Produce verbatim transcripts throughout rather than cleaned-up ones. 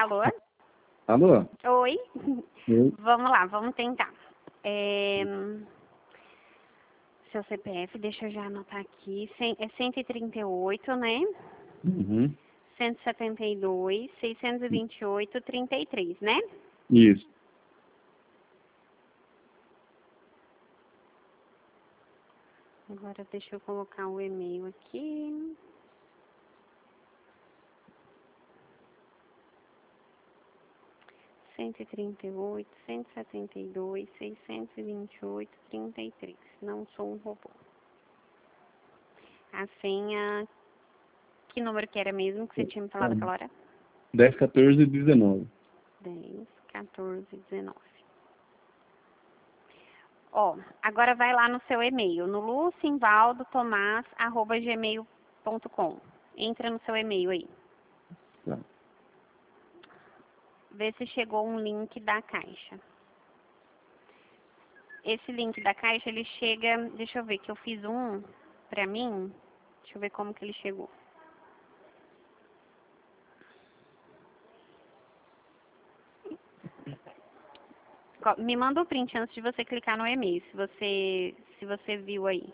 Alô? Alô? Oi? Oi? Vamos lá, vamos tentar. É... Seu C P F, deixa eu já anotar aqui. Cem- É cento e trinta e oito, né? Uhum. cento e setenta e dois, seiscentos e vinte e oito, trinta e três, né? Isso. Agora deixa eu colocar o e-mail aqui. cento e trinta e oito, cento e setenta e dois, seiscentos e vinte e oito, trinta e três. Não sou um robô. A senha... Que número que era mesmo que você tinha me falado aquela hora? dez, quatorze e dezenove. dez, quatorze, dezenove. Ó, agora vai lá no seu e-mail, no lucinvaldotomás arroba gmail ponto com. Entra no seu e-mail aí. Tá. Vê se chegou um link da caixa. Esse link da caixa, ele chega... Deixa eu ver, que eu fiz um pra mim. Deixa eu ver como que ele chegou. Co- Me manda o print antes de você clicar no e-mail, se você, se você viu aí.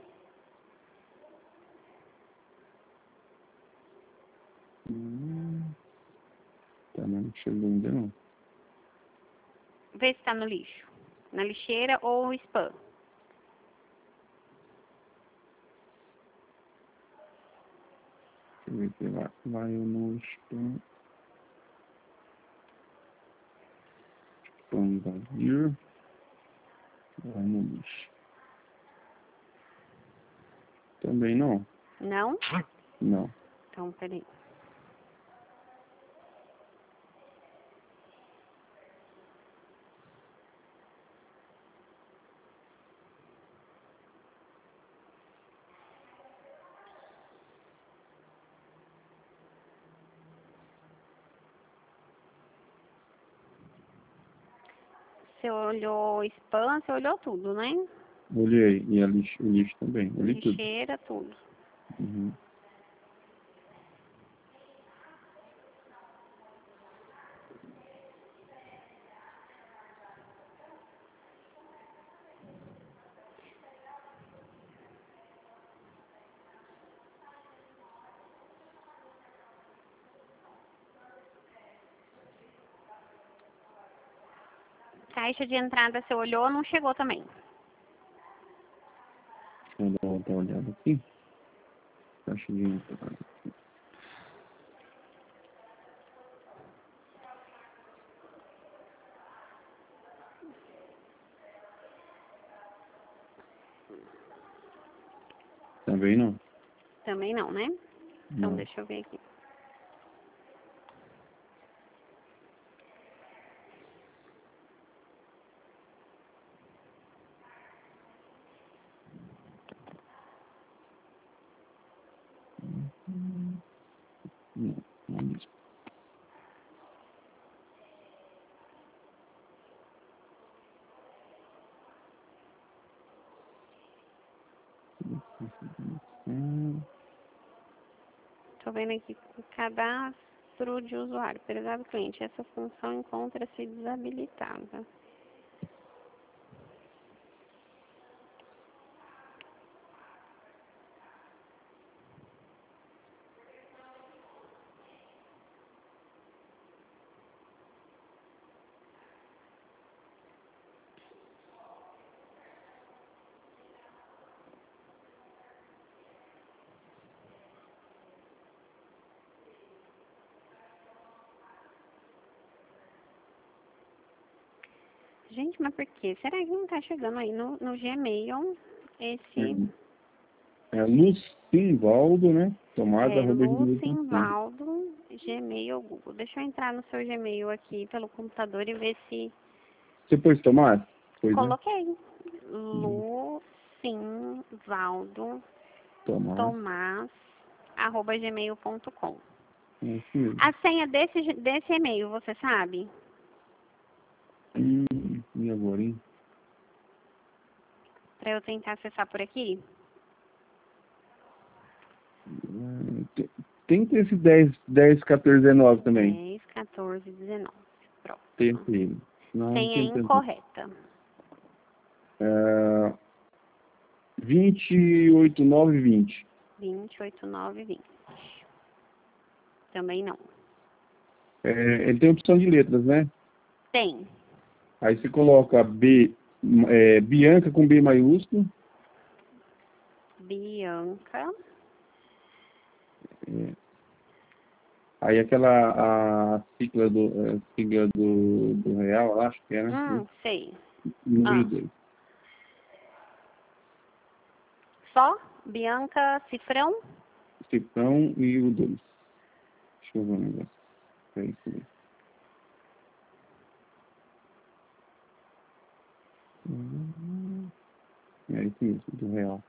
Hum, tá, mas não chegou ainda não. Vê se tá no lixo. Na lixeira ou spam. Deixa eu ver se lá. Vai no spam. Spam vazio. Vai no lixo. Também não. Não? Não. Então, peraí. Você olhou spam, você olhou tudo, né? Olhei. E a lixo, o lixo também. Olhei tudo. Lixeira, tudo. Uhum. Caixa de entrada, você olhou, não chegou também. Deixa eu dar outra olhada aqui. Caixa de entrada. Também não. Também não, né? Então, Não. deixa eu ver aqui. Não. Não diz. Hum. Tô vendo aqui o cadastro de usuário. Prezado cliente, essa função encontra-se desabilitada. Gente, mas por quê? Será que não tá chegando aí no, no Gmail esse É, é Lucinvaldo, né? Tomada, é, arroba gmail ponto com. Lucinvaldo, Gmail, Google? Deixa eu entrar no seu Gmail aqui pelo computador e ver se... Você pôs Tomás? Pois, né? Coloquei. Lucinvaldo Tomás. Tomás, arroba gmail ponto com. É isso mesmo. A senha desse, desse e-mail, você sabe? Hum, e agora, hein? Para eu tentar acessar por aqui? Hum, te- Tem que ter esse dez, dez, quatorze, dezenove também. dez, quatorze, dezenove. Pronto. Tentei. Não Senha tentei. incorreta. É, vinte e oito, nove, vinte. vinte e oito, nove, vinte. Também não. É, ele tem opção de letras, né? Tem. Aí você coloca B, é, Bianca com B maiúsculo. Bianca. É. Aí aquela a sigla do, a sigla do, do real, acho que é, né? Hum, sei. Número Ah. dois. Só? Bianca, cifrão? Cifrão e o dois. Deixa eu ver um negócio. É isso mesmo. Hum, É isso mesmo, do real.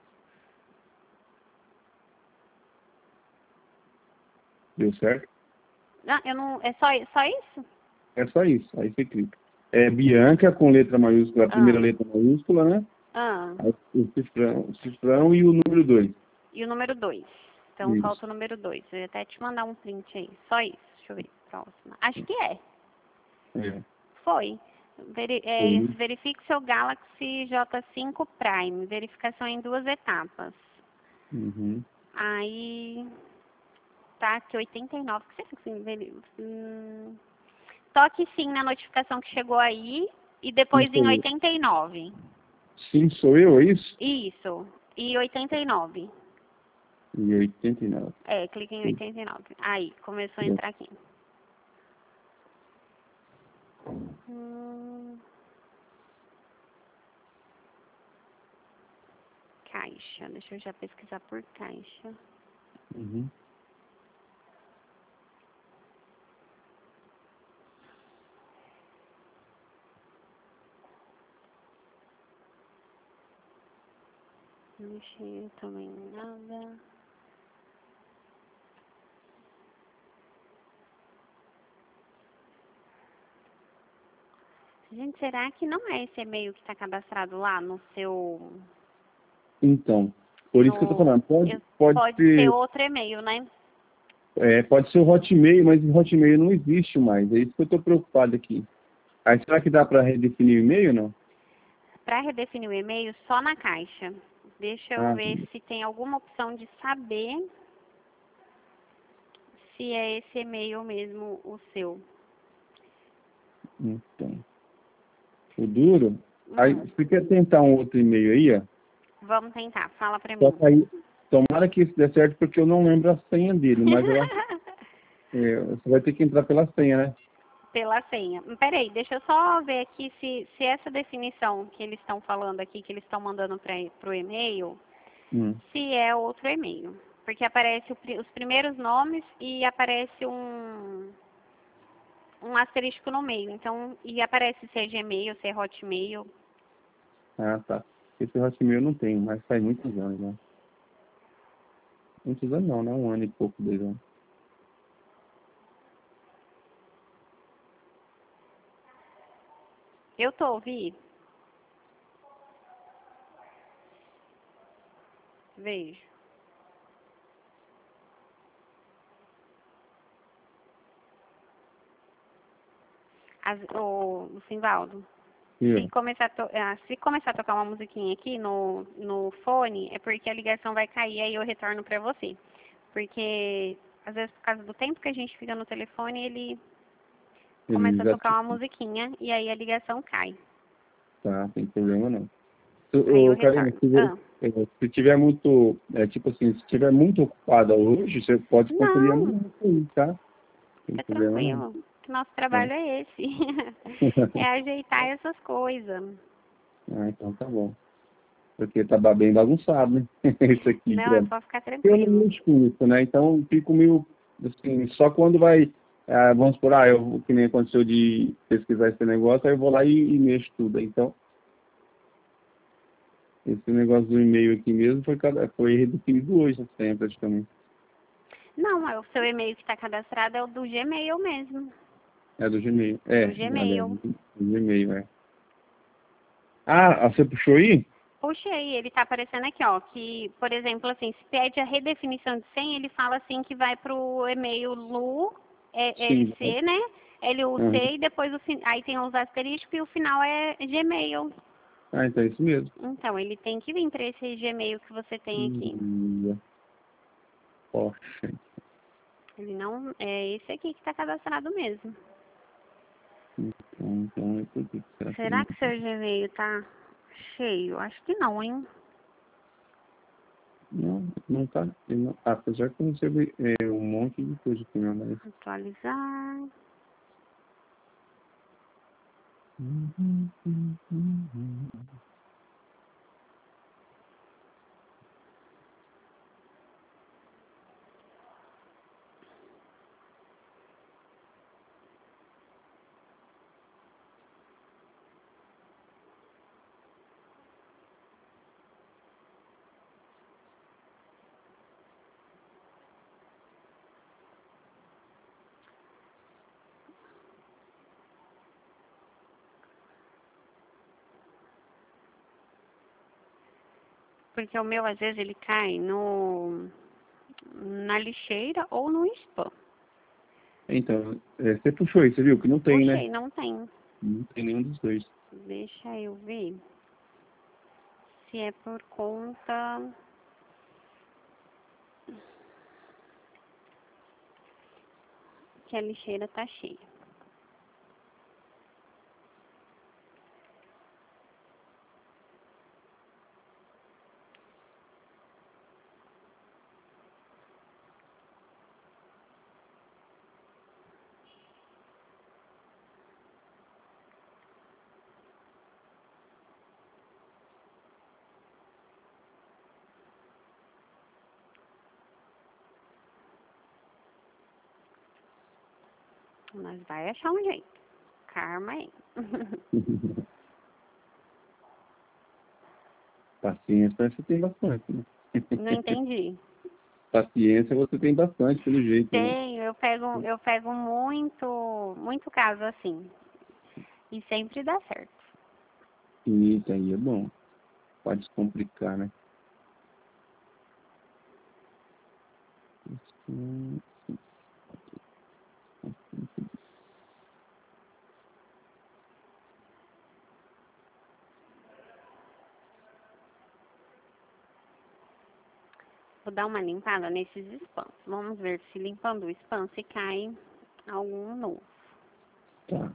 Deu certo? Ah, eu não. É só, só isso? É só isso. Aí você clica. É Bianca com letra maiúscula, a primeira Ah. letra maiúscula, né? Ah. Aí o cifrão, o cifrão e o número dois. E o número dois. Então Isso. falta o número dois. Eu ia até te mandar um print aí. Só isso. Deixa eu ver. Próxima. Acho que é. É. Foi. Veri é, Foi. verifique seu Galaxy J cinco Prime. Verificação em duas etapas. Uhum. Aí. Tá aqui oitenta e nove. O que você fica assim? veri- Hum, toque sim na notificação que chegou aí. E depois Sim, em sou eu. oitenta e nove. Sim, sou eu, é isso? Isso. E oitenta e nove. E oitenta e nove. É, clique em Sim. oitenta e nove. Aí, começou a entrar aqui. Hum, caixa. Deixa eu já pesquisar por caixa. Uhum. Não achei também nada. Gente, será que não é esse e-mail que está cadastrado lá no seu... Então, por isso que eu tô No, falando. Pode, eu- pode pode ser ser, outro e-mail, né? é, pode ser o Hotmail, mas o Hotmail não existe mais. É isso que eu tô preocupado aqui. Aí será que dá para redefinir o e-mail ou não? Para redefinir o e-mail, só na caixa. Deixa eu Ah, ver se tem alguma opção de saber se é esse e-mail mesmo o seu. então. O duro. Aí, Hum, você quer tentar um outro e-mail aí, ó? vamos tentar. Fala pra Só mim. que aí, tomara que isso dê certo, porque eu não lembro a senha dele, mas eu acho é, você vai ter que entrar pela senha, né? Pela senha. Peraí, deixa eu só ver aqui se, se essa definição que eles estão falando aqui, que eles estão mandando para o e-mail, Hum. se é outro e-mail. Porque aparece o pri- os primeiros nomes e aparece um, um asterisco no meio. Então, e aparece se é Gmail, se é Hotmail. Ah, tá. Esse Hotmail eu não tenho, mas faz muitos anos, né? Muitos anos não, né? Um ano e pouco, dois anos. Eu tô ouvindo? Vejo. As, o, o Simvaldo. E Se eu? começar, a to- ah, se começar a tocar uma musiquinha aqui no, no fone, é porque a ligação vai cair, aí eu retorno pra você. Porque, às vezes, por causa do tempo que a gente fica no telefone, ele Ele começa a já tocar uma musiquinha e aí a ligação cai. tá, tem problema não. Se, Aí eu ô, Karina, retorno. se, Ah, é, se tiver muito, é, tipo assim, se tiver muito ocupada hoje, você pode conferir não, amanhã aí, tá? Tem fica problema não. tranquilo. Nosso Tá? trabalho é esse. É ajeitar essas coisas. Ah, então tá bom. Porque tá ba- bem bagunçado, né? Isso aqui, Não, é pronto. só ficar Eu não tranquilo. mexo com isso, né? Então fico meio, assim, só quando vai, ah, vamos por, ah, eu, que nem aconteceu de pesquisar esse negócio, aí eu vou lá e, e mexo tudo. Então, esse negócio do e-mail aqui mesmo foi, cada- foi redefinido hoje, assim, praticamente. Não, é o seu e-mail que está cadastrado é o do Gmail mesmo. É do Gmail. É, Do aliás, Gmail. do Gmail, é. Ah, você puxou aí? Puxei, ele tá aparecendo aqui, ó, que, por exemplo, assim, se pede a redefinição de senha, ele fala assim que vai pro e-mail lu, é, Sim, lc, né? L U C Aham. e depois o fin... aí tem os asteriscos e o final é Gmail. Ah, então é isso mesmo. Então, ele tem que vir para esse Gmail que você tem aqui. Hum, Poxa. Ele não... É esse aqui que está cadastrado mesmo. Então, então é por que que será que Será ele que seu Gmail tá cheio? Acho que não, hein? não, não tá. Ele não, apesar que eu recebi é, um monte de coisa aqui, né? Mas... Atualizar. Uhum, uhum, uhum. Porque o meu, às vezes, ele cai no... na lixeira ou no spam. Então, é, você puxou aí, você viu que não tem, né? Puxei, não tem. Não tem nenhum dos dois. Deixa eu ver se é por conta que a lixeira tá cheia. Mas vai achar um jeito. Karma aí. Paciência você tem bastante, né? Não entendi. Paciência você tem bastante, pelo jeito, né? Tenho, eu pego, eu pego muito, muito caso assim. E sempre dá certo. Isso aí é bom. Pode descomplicar, né? Hum, Vou dar uma limpada nesses spams. Vamos ver se limpando o spam se cai algum novo. Tá.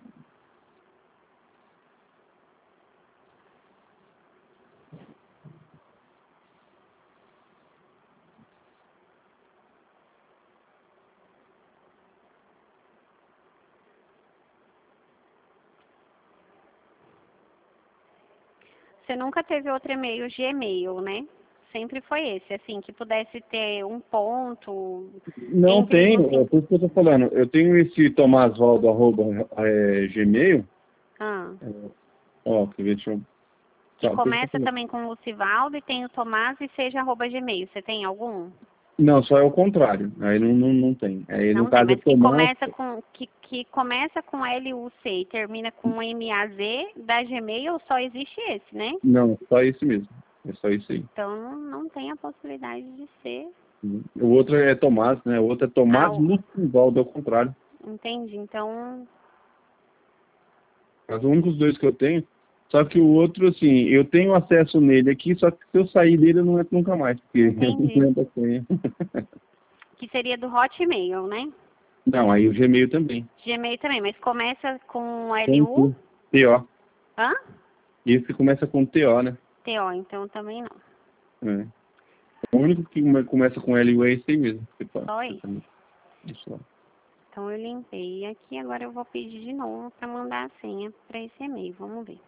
Você nunca teve outro e-mail Gmail, né? Sempre foi esse, assim, que pudesse ter um ponto Não entre tem, os é cinco. por isso que eu tô falando. Eu tenho esse tomasvaldo, arroba, é, Gmail. Ah. É, ó, quer ver, deixa eu... Que Tá, por isso que eu começa falei. também com Lucivaldo e tem o Tomás e seja arroba Gmail. Você tem algum? Não, só é o contrário. Aí não, não, não tem. Aí no Não tem, caso é mas que Tomás. começa com que, que começa com L U C e termina com M A Z da Gmail, só existe esse, né? Não, só esse mesmo. É só isso aí. Então não, não tem a possibilidade de ser. O outro é Tomás, né? O outro é Ah, Tomás o- Lucivaldo, ao contrário. entendi. Então, Mas os únicos dois que eu tenho. Só que o outro, assim, eu tenho acesso nele aqui, só que se eu sair dele eu não entro nunca mais, porque eu não entendi. lembro a senha. Que seria do Hotmail, né? Não, aí o Gmail também. Gmail também, mas começa com Tem L U. sim. T O. Hã? Esse começa com T O, né? T O, então também não. É. O único que come- começa com L U é esse aí mesmo. Você pode, Só você isso. também. Isso lá. Então eu limpei aqui, agora eu vou pedir de novo para mandar a senha para esse e-mail. Vamos ver.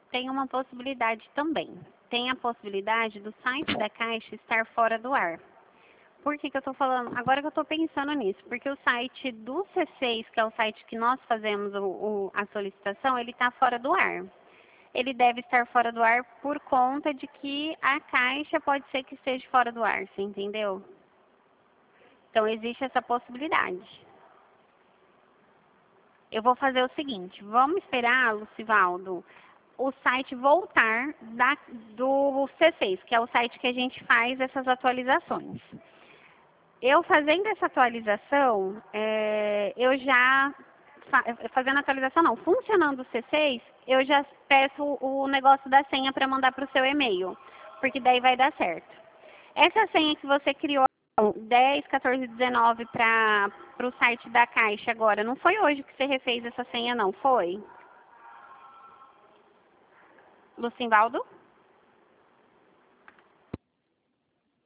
tem uma possibilidade também. Tem a possibilidade do site da Caixa estar fora do ar. Por que que eu estou falando? Agora que eu estou pensando nisso, porque o site do C seis, que é o site que nós fazemos o, o, a solicitação, ele está fora do ar. Ele deve estar fora do ar por conta de que a Caixa pode ser que esteja fora do ar, você entendeu? Então, existe essa possibilidade. Eu vou fazer o seguinte, vamos esperar, Lucivaldo, o site voltar da, do C seis, que é o site que a gente faz essas atualizações. Eu fazendo essa atualização, é, eu já, fazendo a atualização não, funcionando o C seis, eu já peço o negócio da senha para mandar para o seu e-mail, porque daí vai dar certo. Essa senha que você criou, dez, quatorze, dezenove, para o site da Caixa agora, não foi hoje que você refez essa senha não, foi? Lucivaldo?